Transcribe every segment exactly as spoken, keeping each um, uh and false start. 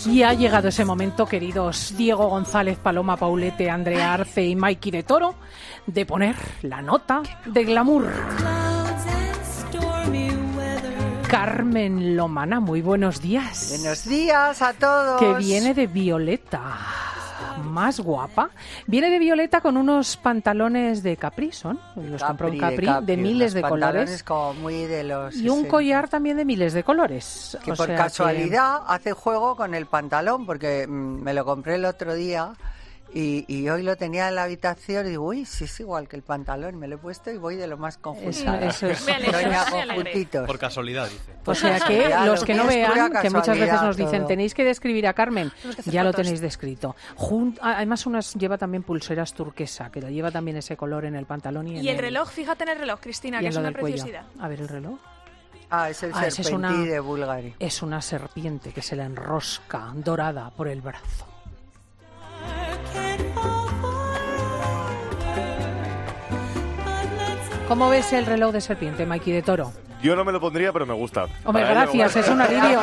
Y ha llegado ese momento, queridos Diego González, Paloma Paulete, Andrea Arce y Maiki de Toro, de poner la nota de glamour. Carmen Lomana, muy buenos días. Buenos días a todos. Que viene de Violeta, más guapa. Viene de Violeta con unos pantalones de Capri, ¿son? Los Capri, compró en Capri, de, Capri, de miles de colores. Como muy de los y un sesenta. collar también de miles de colores. Que o por sea casualidad que... hace juego con el pantalón, porque mmm, me lo compré el otro día y, y hoy lo tenía en la habitación y digo, uy, sí es igual que el pantalón, me lo he puesto y voy de lo más conjuntada. Eso, eso es. Doña Conjuntitos. Por casualidad, dice. O sea que los que no vean, que muchas veces nos dicen, tenéis que describir a Carmen, ya lo tenéis descrito. Jun- Además, unas lleva también pulseras turquesa, que la lleva también ese color en el pantalón y en Y el el reloj, fíjate en el reloj, Cristina, que es una preciosidad. Cuello. A ver el reloj. Ah, es el Ah, serpentí es una, de Bulgari. Es una serpiente que se la enrosca dorada por el brazo. ¿Cómo ves el reloj de serpiente, Maiki de Toro? Yo no me lo pondría, pero me gusta. Hombre, gracias, es un alivio.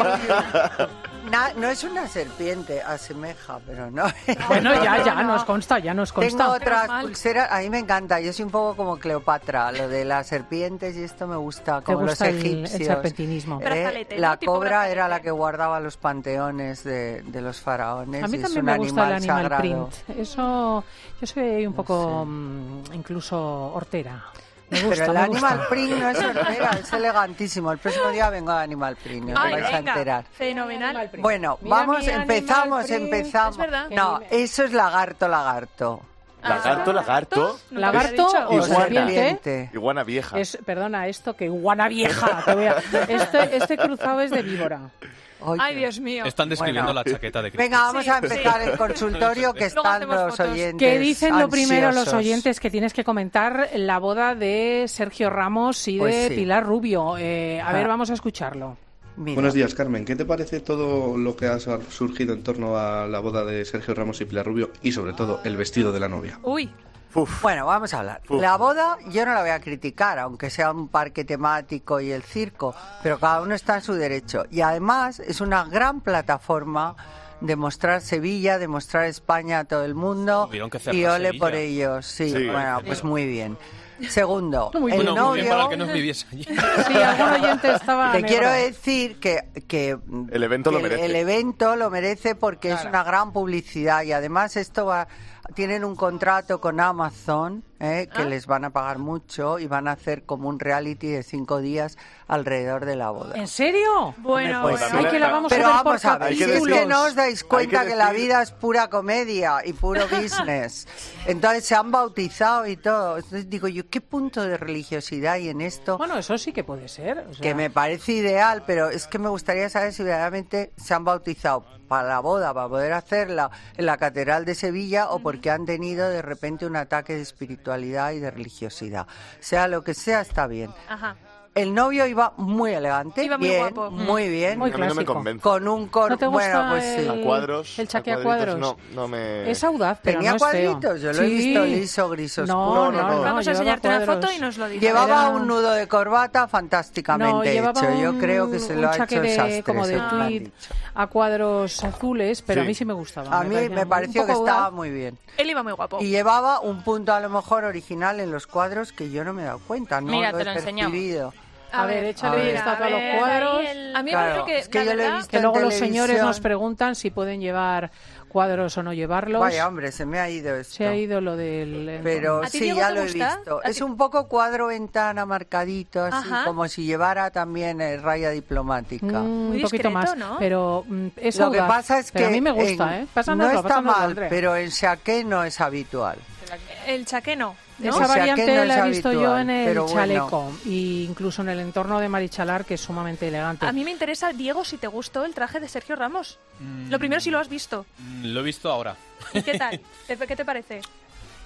Na, no es una serpiente, asemeja, pero no. Bueno, ya, ya, nos consta, ya nos consta. Tengo otras pulseras, a mí me encanta, yo soy un poco como Cleopatra, lo de las serpientes y esto me gusta, como gusta los el, egipcios. el serpentinismo. Eh, Brazalete, la ¿no? Tipo cobra brazalete. era la que guardaba los panteones de, de los faraones. A mí y también es un me gusta el animal animal sagrado. print. Eso, yo soy un poco, No mmm, incluso hortera. Me gusta, Pero el me Animal gusta. Print no es hortera, es elegantísimo. El próximo día vengo a Animal Print, os Ay, vais a venga, enterar. fenomenal. Bueno, Mira vamos, mi Animal empezamos, Print. empezamos. Es verdad. No, eso es lagarto, lagarto. Lagarto, lagarto. No Lagarto lo había o dicho. Iguana. serpiente. Iguana vieja. Es, perdona, esto que iguana vieja. Te voy a- este, este cruzado es de víbora. Oye. Ay, Dios mío. Están describiendo Bueno. la chaqueta de Cristina. Venga, vamos Sí, a empezar sí. el consultorio que Luego están hacemos los fotos. oyentes Que dicen lo primero los ansiosos. oyentes que tienes que comentar la boda de Sergio Ramos y de Pues sí. Pilar Rubio. Eh, a Ah. ver, vamos a escucharlo. Mira, Buenos días, Carmen. ¿Qué te parece todo lo que ha surgido en torno a la boda de Sergio Ramos y Pilar Rubio y, sobre todo, el vestido de la novia? Uy, Uf. Bueno, vamos a hablar. Uf. La boda yo no la voy a criticar, aunque sea un parque temático y el circo, pero cada uno está en su derecho. Y además es una gran plataforma de mostrar Sevilla, de mostrar España a todo el mundo. Tuvieron que cerrar Y ole Sevilla. por ellos. Sí, Sí. bueno, pues muy bien. Segundo, Muy el bien. Bueno, muy bien para novio... que nos viviese allí. Sí, algún oyente estaba Te negro. quiero decir que, que El evento que lo merece. El evento lo merece porque es una gran publicidad y además esto va, tienen un contrato con Amazon eh, que Ah. les van a pagar mucho y van a hacer como un reality de cinco días alrededor de la boda. ¿En serio? bueno, Pues bueno. Ay, que la vamos Pero a ver vamos por a ver, Hay si que es capítulos. que no os dais cuenta Hay que que, la decir- vida es pura comedia y puro business. Entonces se han bautizado y todo. Entonces digo yo, ¿qué punto de religiosidad hay en esto? Bueno, eso sí que puede ser. o sea, Que me parece ideal, pero es que me gustaría saber si verdaderamente se han bautizado para la boda, para poder hacerla en la Catedral de Sevilla o porque han tenido de repente un ataque de espiritualidad y de religiosidad. Sea lo que sea, está bien. Ajá. El novio iba muy elegante, Iba muy bien, guapo. muy bien, Muy A mí no me clásico. convence. con un cor... ¿No te gusta bueno, pues sí. el- A cuadros. el chaqué a cuadritos, cuadros? No, no me... Es audaz, pero Tenía no es feo. cuadritos, yo lo he Sí. visto liso, gris oscuro. No, no, no, no. no. Vamos a llevaba enseñarte una cuadros. foto y nos lo dices. Llevaba Era- un nudo de corbata No, fantásticamente llevaba hecho. un, Yo creo que se un lo ha hecho chaqué el de, sastre. como de según me han tweed dicho. a cuadros azules, pero Sí. a mí sí me gustaba. A mí parecía me un pareció que poco estaba audaz. muy bien. Él iba muy guapo. Y llevaba un punto a lo mejor original en los cuadros que yo no me he dado cuenta, no Mira, lo te he lo enseñamos. percibido. A ver, échale a ver. vistazo a a los ver, cuadros. A mí me Claro, parece que, es que la yo lo he verdad, visto Que en luego los televisión. señores nos preguntan si pueden llevar cuadros o no llevarlos. Vaya, hombre, se me ha ido esto. Se ha ido lo del... Pero ¿A ti, sí, Diego, ya te lo he gusta? visto. ¿A Es ti? un poco cuadro-ventana marcadito, así Ajá. como si llevara también eh, raya diplomática. Mm, un Muy poquito discreto, más, ¿no? pero mm, es Lo que audaz. pasa es que Pero a mí me gusta, en- ¿eh? no Pásanoslo, está pásanoslo, mal, Andrea. pero en saqué no es habitual. el chaqué no. ¿no? Esa O sea, que variante no la es he visto yo habitual, en el pero bueno. chaleco e incluso en el entorno de Marichalar, que es sumamente elegante. A mí me interesa, Diego, si te gustó el traje de Sergio Ramos. Mm, Lo primero, si lo has visto. mm, Lo he visto ahora. ¿Y qué tal? ¿Te- ¿Qué te parece?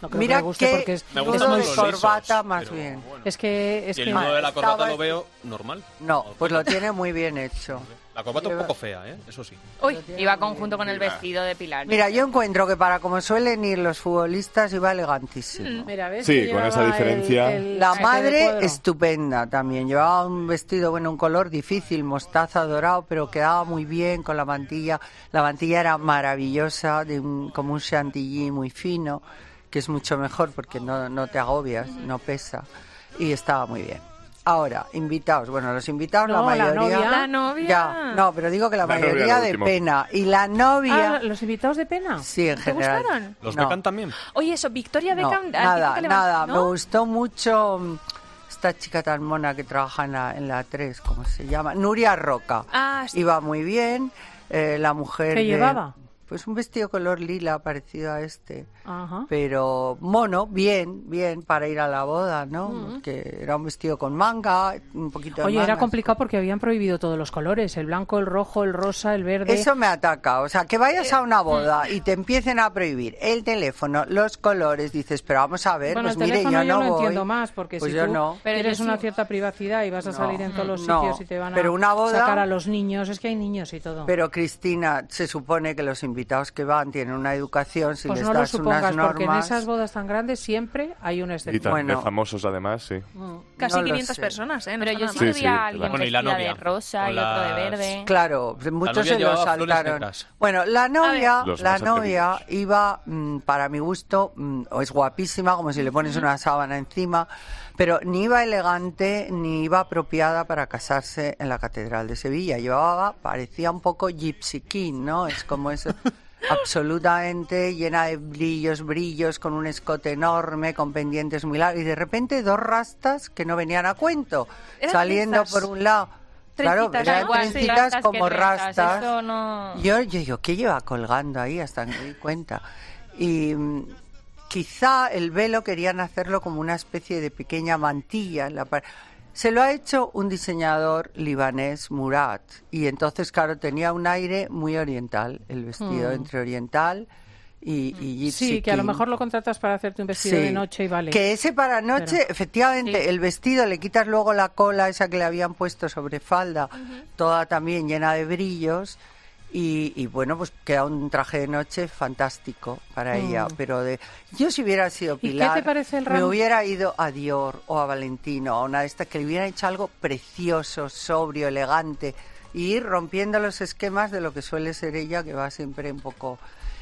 No creo Mira que me guste que porque es, Me nudo gustan de los lisos, corbata más pero bien. bueno. es que es Y el que nudo de la corbata Estaba- lo veo normal. No, pues lo tiene muy bien hecho. La corbata un poco fea, ¿eh? Eso sí. Uy, iba conjunto con el vestido de Pilar. Mira, yo encuentro que para como suelen ir los futbolistas iba elegantísimo. Mira, ¿ves? Sí, que con esa llevaba diferencia. el- el La saque de madre cuadro. estupenda también, llevaba un vestido, bueno, un color difícil, mostaza dorado, pero quedaba muy bien con la mantilla. La mantilla era maravillosa, de un, como un chantilly muy fino, que es mucho mejor porque no, no te agobias, no pesa, y estaba muy bien. Ahora, invitados, bueno, los invitados No, la la mayoría... novia. La novia. Ya, no, pero digo que la, La novia mayoría lo de último. pena. Y la novia... Ah, los invitados de pena. sí, en ¿Te general. gustaron? ¿Los No. Beckham también? Oye, eso, Victoria No, Beckham... ¿a ti nada, qué te nada. levanta? Me ¿No? gustó mucho mm, esta chica tan mona que trabaja en la, en la tres, ¿cómo se llama? Nuria Roca. Ah, sí. Iba muy bien. eh, la mujer... ¿Qué de- llevaba? Pues un vestido color lila parecido a este. Ajá. Pero mono, bien, bien para ir a la boda, ¿no? Que era un vestido con manga, un poquito de Oye, era mangas. complicado porque habían prohibido todos los colores, el blanco, el rojo, el rosa, el verde. Eso me ataca, o sea, que vayas Eh, a una mm. boda y te empiecen a prohibir el teléfono, los colores, dices, pero vamos a ver, Bueno, pues el mire, teléfono yo yo no lo voy. entiendo más, porque Pues si yo tú no. Pero quieres yo una sí- cierta privacidad y vas a No, salir en todos los no. sitios y te van a Pero una boda- sacar a los niños, es que hay niños y todo. Pero Cristina, se supone que los invitados que van tienen una educación, si Pues les no lo das supongas, unas porque en normas... esas bodas tan grandes siempre hay una Y excepción. tan Bueno. de famosos además, sí. Casi no lo quinientas sé. personas, ¿eh? No Pero está yo nada sí mal. Sí, vi a sí, alguien Bueno, y la vestida novia, de rosa con y otro de las- verde. Claro, muchos novia se lo llevaba flores saltaron. negras. Bueno, la novia, Los la más novia atrevidos. iba, mm, para mi gusto, mm, o es guapísima, como si le pones una sábana encima, pero ni iba elegante ni iba apropiada para casarse en la Catedral de Sevilla. Llevaba, parecía un poco Gypsy King, ¿no? Es como eso. Absolutamente llena de brillos, brillos, con un escote enorme, con pendientes muy largos, y de repente dos rastas que no venían a cuento, Eran saliendo trenzas. por un lado. Claro, Trencitas, eran ¿no? Igual, sí. trencitas Rastas que como trenzas, rastas. Eso no... Yo, yo digo, ¿qué lleva colgando ahí? Hasta que me di cuenta. Y mm, quizá el velo querían hacerlo como una especie de pequeña mantilla en la par- Se lo ha hecho un diseñador libanés, Murat, y entonces, claro, tenía un aire muy oriental, el vestido Mm. entre oriental y, y Gypsy Sí, que a lo King. mejor lo contratas para hacerte un vestido Sí. de noche y vale. Que ese para noche, Pero- efectivamente, Sí. el vestido, le quitas luego la cola esa que le habían puesto sobre falda, toda también llena de brillos, y, y bueno, pues queda un traje de noche fantástico para Mm. ella. Pero de yo si hubiera sido ¿Y qué Pilar, te parece el me ramo? hubiera ido a Dior o a Valentino, a una de estas que le hubiera hecho algo precioso, sobrio, elegante, y ir rompiendo los esquemas de lo que suele ser ella, que va siempre un poco...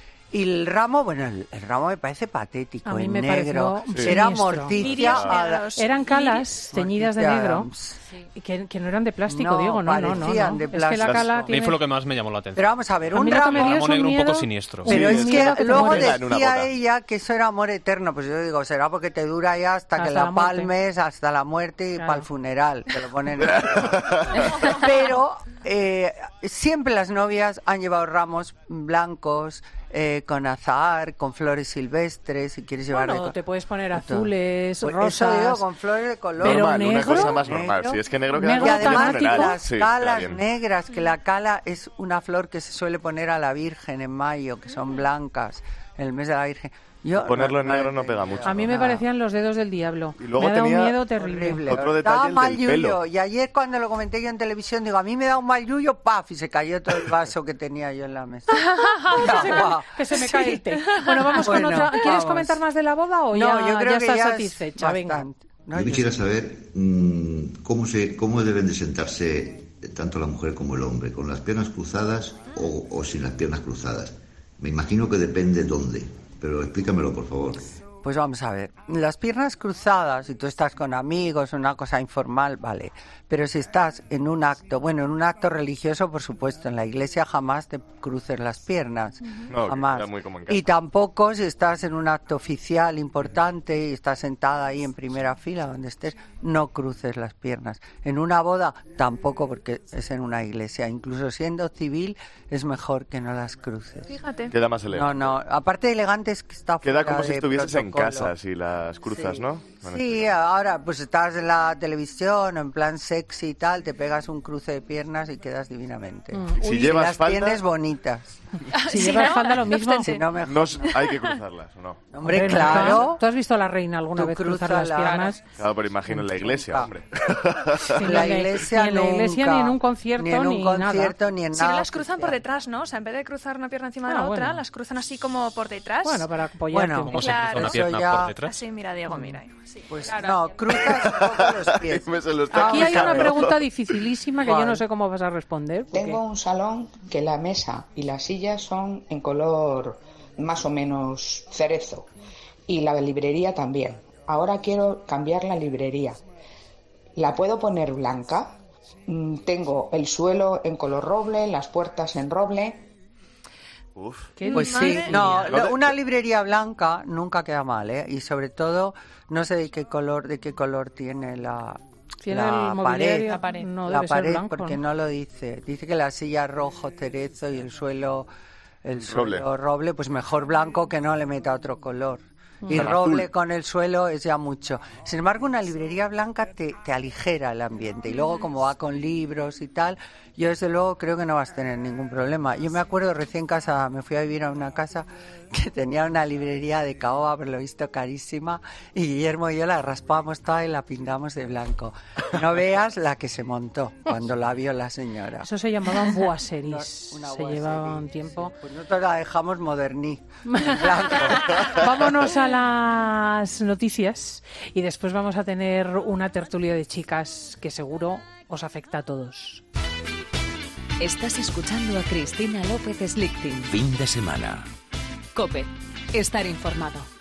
Y el ramo, bueno, el, el ramo me parece patético, A mí en me negro. pareció Era siniestro. Morticia. Lirios a la- negros. Eran calas teñidas de Morticia negro Adams. y que, que no eran de plástico, No, digo, no, no, no. parecían no. de Es que la plástico. cala A mí tiene... fue lo que más me llamó la atención. Pero vamos a ver, A un mí lo que ramo... me dio es Ramo un negro un miedo... poco siniestro. Pero Sí, es sí, miedo que que te luego mueres. En una decía boda. ella que eso era amor eterno. Pues yo digo, será porque te dura ya hasta, que Hasta la, la muerte. palmes, hasta la muerte y Claro. para el funeral. Te lo ponen. Pero eh, siempre las novias han llevado ramos blancos, eh, con azahar, con flores silvestres, si quieres llevar... Bueno, de co- te puedes poner Todo. azules, Pues rosas... Eso digo, con flores de color. Pero Normal, una negro, cosa más normal. negro. Si es que negro queda Negro Y como de además temático. funeral. las Sí, queda calas bien. negras, que la cala es una flor que se suele poner a la Virgen en mayo, que son blancas, en el mes de la Virgen. Yo Ponerlo en negro no pega mucho. A mí me Nada. parecían los dedos del diablo. Y luego me ha dado un tenía miedo terrible. Horrible. Otro Daba detalle, el mal del pelo. yuyo. Y ayer cuando lo comenté yo en televisión, digo, a mí me da un mal yuyo, ¡paf! Y se cayó todo el vaso que tenía yo en la mesa. De agua. Que se me cae el té. Bueno, vamos Bueno, con otra. ¿Quieres vamos. comentar más de la boda o No, ya, yo creo ya que estás ya es satisfecha? Venga. bastante. No, Yo yo- quisiera saber mm, cómo, se, cómo deben de sentarse tanto la mujer como el hombre, con las piernas cruzadas o, o sin las piernas cruzadas. Me imagino que depende dónde, pero explícamelo, por favor. Pues vamos a ver, las piernas cruzadas, si tú estás con amigos, una cosa informal, vale, pero si estás en un acto, bueno, en un acto religioso, por supuesto, en la iglesia jamás te cruces las piernas, No, que jamás. era muy como en casa. Y tampoco si estás en un acto oficial importante y estás sentada ahí en primera fila, donde estés, no cruces las piernas. En una boda tampoco, porque es en una iglesia, incluso siendo civil es mejor que no las cruces. Fíjate. Queda más No, elegante. no, aparte de elegante es que está Queda fuera como si de estuvieses en protocolo. casa, si las cruzas, Sí. ¿no? Bueno, Sí, ahora pues estás en la televisión o en plan sexy y tal, te pegas un cruce de piernas y quedas divinamente. Mm. Si Y llevas las falda- tienes bonitas. Si Sí, llevas ¿no? falda lo No mismo. obstante. Si no, mejor. No, s- hay que cruzarlas, ¿o no? Hombre, Hombre, claro. ¿Tú has visto a la reina alguna Tú vez cruzar cruzala. las piernas? Claro, pero imagino en la iglesia, hombre. Sí, ni En la en iglesia ni en la iglesia, nunca. ni en un concierto, ni en un ni concierto, nada. ni en Si nada. no, las cruzan por oficial. detrás, ¿no? O sea, en vez de cruzar una pierna encima de Ah, la otra, bueno. las cruzan así como por detrás. Bueno, para apoyarte Bueno, un ¿Cómo poco. se cruza Claro. una Eso pierna ya- por detrás? Así, mira, Diego, mira. Sí. Pues Claro. no, cruzas un poco los pies. Me se lo está Aquí hay una quitando. pregunta dificilísima que yo ¿Cuál? no sé cómo vas a responder. porque- Tengo un salón que la mesa y la silla son en color más o menos cerezo y la librería también. Ahora quiero cambiar la librería. ¿La puedo poner blanca? Mm, Tengo el suelo en color roble, las puertas en roble. Uf. ¿Qué Pues dices? sí, Madre no, mía. lo- una librería blanca nunca queda mal, ¿eh? Y sobre todo, no sé de qué color, de qué color tiene la, Tiene la el mobiliario, La pared. no la debe pared, ser blanco. porque ¿no? no lo dice. Dice que la silla rojo cerezo y el suelo, el Roble. suelo roble, pues mejor blanco que no le meta otro color. Y Al roble azul. con el suelo es ya mucho. Sin embargo, una librería blanca te, te aligera el ambiente. Y luego, como va con libros y tal, yo desde luego creo que no vas a tener ningún problema. Yo me acuerdo recién casa, me fui a vivir a una casa que tenía una librería de caoba, por lo visto carísima, y Guillermo y yo la raspábamos toda y la pintamos de blanco. No veas la que se montó cuando la vio la señora. Eso se llamaban boiseries. Una Se boiserie, llevaba un sí, tiempo. sí. Pues nosotros la dejamos moderní, en blanco. Vámonos a las noticias y después vamos a tener una tertulia de chicas que seguro os afecta a todos. Estás escuchando a Cristina López Slichting. Fin de semana. COPE. Estar informado.